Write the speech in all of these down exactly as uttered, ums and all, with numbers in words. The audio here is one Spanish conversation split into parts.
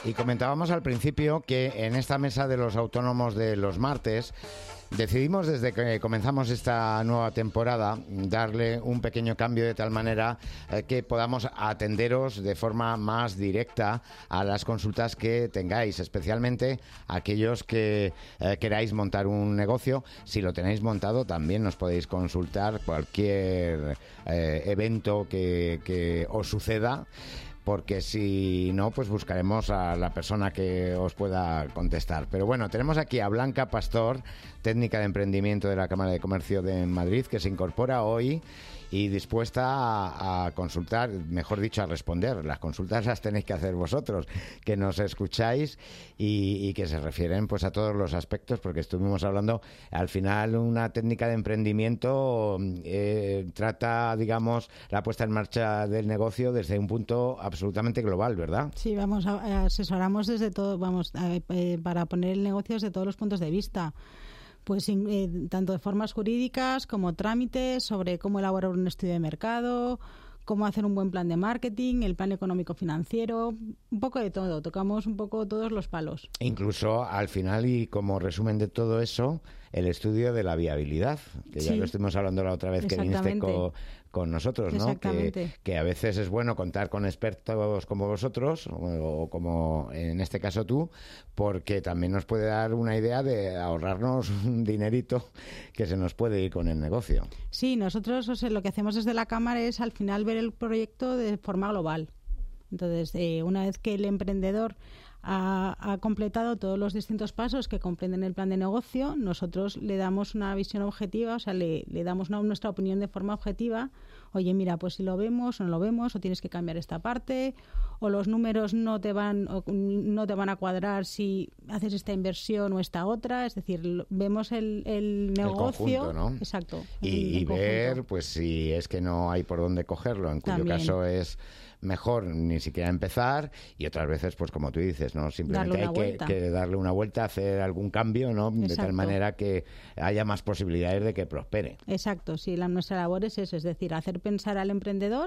Y comentábamos al principio que en esta mesa de los autónomos de los martes decidimos desde que comenzamos esta nueva temporada darle un pequeño cambio de tal manera eh, que podamos atenderos de forma más directa a las consultas que tengáis, especialmente aquellos que eh, queráis montar un negocio. Si lo tenéis montado, también nos podéis consultar cualquier eh, evento que, que os suceda, porque si no, pues buscaremos a la persona que os pueda contestar. Pero bueno, tenemos aquí a Blanca Pastor, técnica de emprendimiento de la Cámara de Comercio de Madrid, que se incorpora hoy y dispuesta a, a consultar, mejor dicho, a responder. Las consultas las tenéis que hacer vosotros, que nos escucháis y, y que se refieren pues a todos los aspectos, porque estuvimos hablando, al final una técnica de emprendimiento eh, trata, digamos, la puesta en marcha del negocio desde un punto absolutamente global, ¿verdad? Sí, vamos, a, asesoramos desde todo, vamos, a, eh, para poner el negocio desde todos los puntos de vista. Pues eh, tanto de formas jurídicas como trámites sobre cómo elaborar un estudio de mercado, cómo hacer un buen plan de marketing, el plan económico financiero, un poco de todo, tocamos un poco todos los palos. Incluso al final, y como resumen de todo eso, el estudio de la viabilidad, que ya sí, lo estuvimos hablando la otra vez que viniste con, con nosotros, ¿no? Que, que a veces es bueno contar con expertos como vosotros, o, o como en este caso tú, porque también nos puede dar una idea de ahorrarnos un dinerito que se nos puede ir con el negocio. Sí, nosotros, o sea, lo que hacemos desde la Cámara es al final ver el proyecto de forma global. Entonces, eh, una vez que el emprendedor ha, ha completado todos los distintos pasos que comprenden el plan de negocio, nosotros le damos una visión objetiva, o sea, le, le damos una, nuestra opinión de forma objetiva. Oye, mira, pues si lo vemos o no lo vemos, o tienes que cambiar esta parte, o los números no te van, o no te van a cuadrar si haces esta inversión o esta otra. Es decir, vemos el, el negocio. El conjunto, ¿no? Exacto. Y, el, el y ver, pues si es que no hay por dónde cogerlo, en cuyo También. caso es mejor ni siquiera empezar, y otras veces, pues como tú dices, no, simplemente hay que, que darle una vuelta, hacer algún cambio, ¿no? De Exacto. tal manera que haya más posibilidades de que prospere. Exacto, sí, la, nuestra labor es eso, es decir, hacer pensar al emprendedor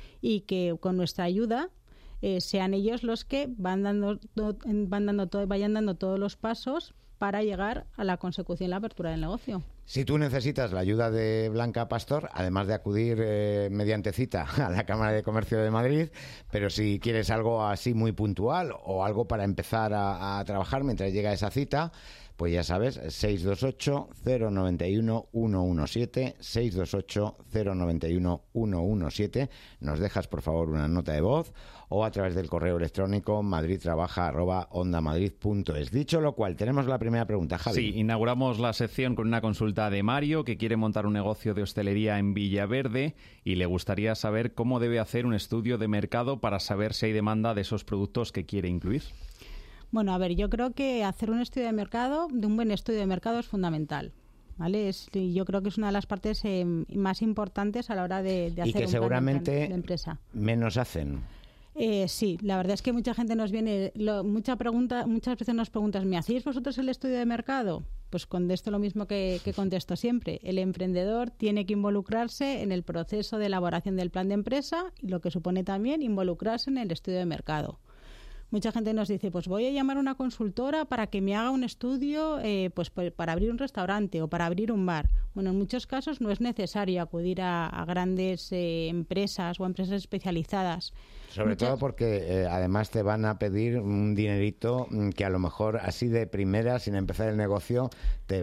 y que con nuestra ayuda eh, sean ellos los que van dando, van dando todo, vayan dando todos los pasos para llegar a la consecución y la apertura del negocio. Si tú necesitas la ayuda de Blanca Pastor, además de acudir eh, mediante cita a la Cámara de Comercio de Madrid, pero si quieres algo así muy puntual o algo para empezar a, a trabajar mientras llega esa cita, pues ya sabes, seis dos ocho, cero nueve uno, uno uno siete, seis dos ocho, cero nueve uno, uno uno siete. Nos dejas, por favor, una nota de voz o a través del correo electrónico madridtrabaja arroba ondamadrid punto es. Dicho lo cual, tenemos la primera pregunta, Javi. Sí, inauguramos la sección con una consulta de Mario, que quiere montar un negocio de hostelería en Villaverde y le gustaría saber cómo debe hacer un estudio de mercado para saber si hay demanda de esos productos que quiere incluir. Bueno, a ver, yo creo que hacer un estudio de mercado, de un buen estudio de mercado, es fundamental. ¿Vale? Es, yo creo que es una de las partes eh, más importantes a la hora de, de hacer y que un seguramente plan de, de empresa. Menos hacen. Eh, sí, la verdad es que mucha gente nos viene, lo, mucha pregunta, muchas veces nos preguntan, ¿me hacéis vosotros el estudio de mercado? Pues contesto lo mismo que, que contesto siempre. El emprendedor tiene que involucrarse en el proceso de elaboración del plan de empresa y lo que supone también involucrarse en el estudio de mercado. Mucha gente nos dice, pues voy a llamar a una consultora para que me haga un estudio eh, pues para abrir un restaurante o para abrir un bar. Bueno, en muchos casos no es necesario acudir a, a grandes eh, empresas o a empresas especializadas. Sobre Muchas... todo porque eh, además te van a pedir un dinerito que a lo mejor así de primera, sin empezar el negocio, te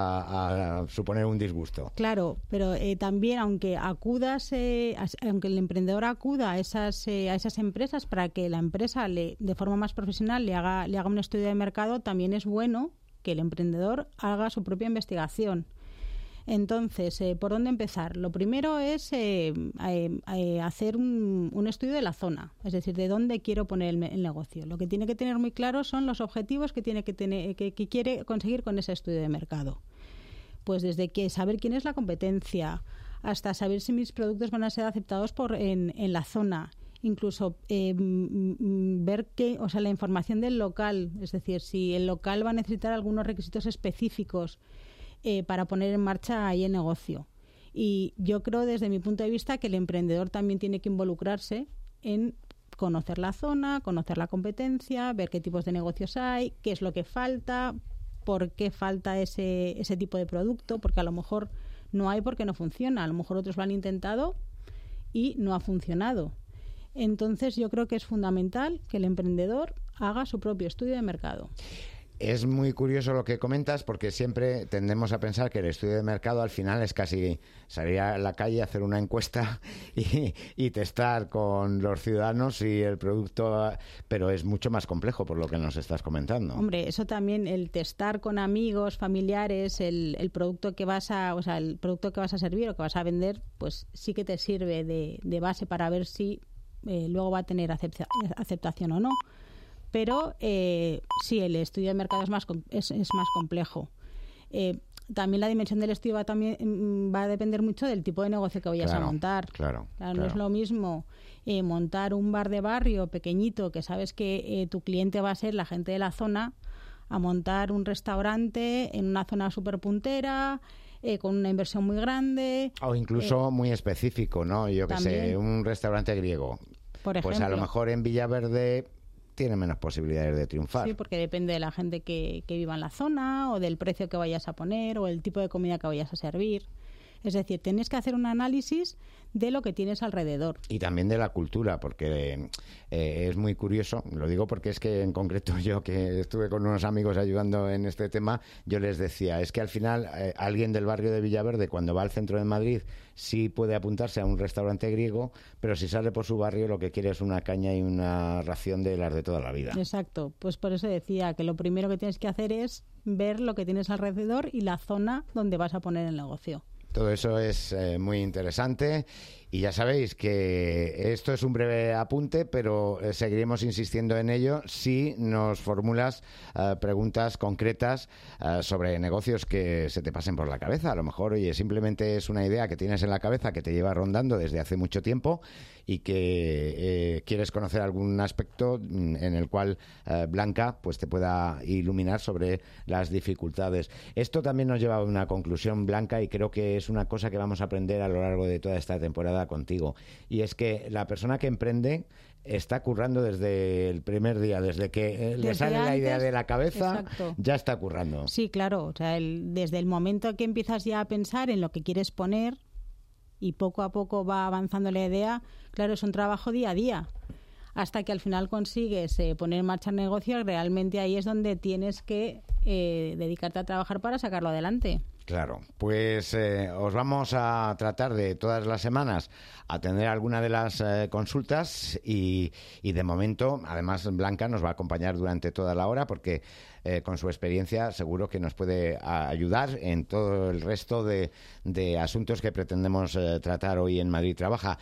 va a suponer un disgusto. Claro, pero eh, también aunque acudas, eh, aunque el emprendedor acuda a esas, eh, a esas empresas para que la empresa le, de forma más profesional le haga, le haga un estudio de mercado, también es bueno que el emprendedor haga su propia investigación. Entonces, eh, ¿por dónde empezar? Lo primero es eh, eh, eh, hacer un, un estudio de la zona, es decir, de dónde quiero poner el, el negocio. Lo que tiene que tener muy claro son los objetivos que tiene que tener, que, que quiere conseguir con ese estudio de mercado. Pues desde que saber quién es la competencia, hasta saber si mis productos van a ser aceptados por en, en la zona. Incluso eh, ver que, o sea, la información del local, es decir, si el local va a necesitar algunos requisitos específicos eh, para poner en marcha ahí el negocio. Y yo creo, desde mi punto de vista, que el emprendedor también tiene que involucrarse en conocer la zona, conocer la competencia, ver qué tipos de negocios hay, qué es lo que falta, por qué falta ese, ese tipo de producto, porque a lo mejor no hay porque no funciona, a lo mejor otros lo han intentado y no ha funcionado. Entonces yo creo que es fundamental que el emprendedor haga su propio estudio de mercado. Es muy curioso lo que comentas porque siempre tendemos a pensar que el estudio de mercado al final es casi salir a la calle, hacer una encuesta y, y testar con los ciudadanos y el producto, pero es mucho más complejo por lo que nos estás comentando. Hombre, eso también, el testar con amigos, familiares, el, el producto que vas a, o sea, el producto que vas a servir o que vas a vender, pues sí que te sirve de, de base para ver si eh, luego va a tener acepta, aceptación o no. Pero eh, sí, el estudio de mercado es más, es, es más complejo. Eh, también la dimensión del estudio va, también, va a depender mucho del tipo de negocio que vayas claro, a montar. Claro, claro, claro. No es lo mismo eh, montar un bar de barrio pequeñito que sabes que eh, tu cliente va a ser la gente de la zona, a montar un restaurante en una zona súper puntera, eh, con una inversión muy grande. O incluso eh, muy específico, ¿no? Yo qué sé, un restaurante griego. Por ejemplo. Pues a lo mejor en Villaverde tiene menos posibilidades de triunfar. Sí, porque depende de la gente que, que viva en la zona o del precio que vayas a poner o el tipo de comida que vayas a servir. Es decir, tienes que hacer un análisis de lo que tienes alrededor. Y también de la cultura, porque eh, es muy curioso, lo digo porque es que en concreto yo que estuve con unos amigos ayudando en este tema, yo les decía, es que al final eh, alguien del barrio de Villaverde cuando va al centro de Madrid sí puede apuntarse a un restaurante griego, pero si sale por su barrio lo que quiere es una caña y una ración de las de toda la vida. Exacto, pues por eso decía que lo primero que tienes que hacer es ver lo que tienes alrededor y la zona donde vas a poner el negocio. Todo eso es eh, muy interesante y ya sabéis que esto es un breve apunte, pero eh, seguiremos insistiendo en ello si nos formulas eh, preguntas concretas eh, sobre negocios que se te pasen por la cabeza. A lo mejor, oye, simplemente es una idea que tienes en la cabeza que te lleva rondando desde hace mucho tiempo y que eh, quieres conocer algún aspecto en el cual eh, Blanca pues te pueda iluminar sobre las dificultades. Esto también nos lleva a una conclusión, Blanca, y creo que es una cosa que vamos a aprender a lo largo de toda esta temporada contigo, y es que la persona que emprende está currando desde el primer día, desde que eh, le sale antes, la idea de la cabeza, exacto. Ya está currando. Sí, claro, o sea, el, desde el momento que empiezas ya a pensar en lo que quieres poner y poco a poco va avanzando la idea, claro, es un trabajo día a día, hasta que al final consigues eh, poner en marcha el negocio. Realmente ahí es donde tienes que eh, dedicarte a trabajar para sacarlo adelante. Claro, pues eh, os vamos a tratar de todas las semanas atender alguna de las eh, consultas y, y de momento, además, Blanca nos va a acompañar durante toda la hora porque eh, con su experiencia seguro que nos puede a, ayudar en todo el resto de, de asuntos que pretendemos eh, tratar hoy en Madrid Trabaja.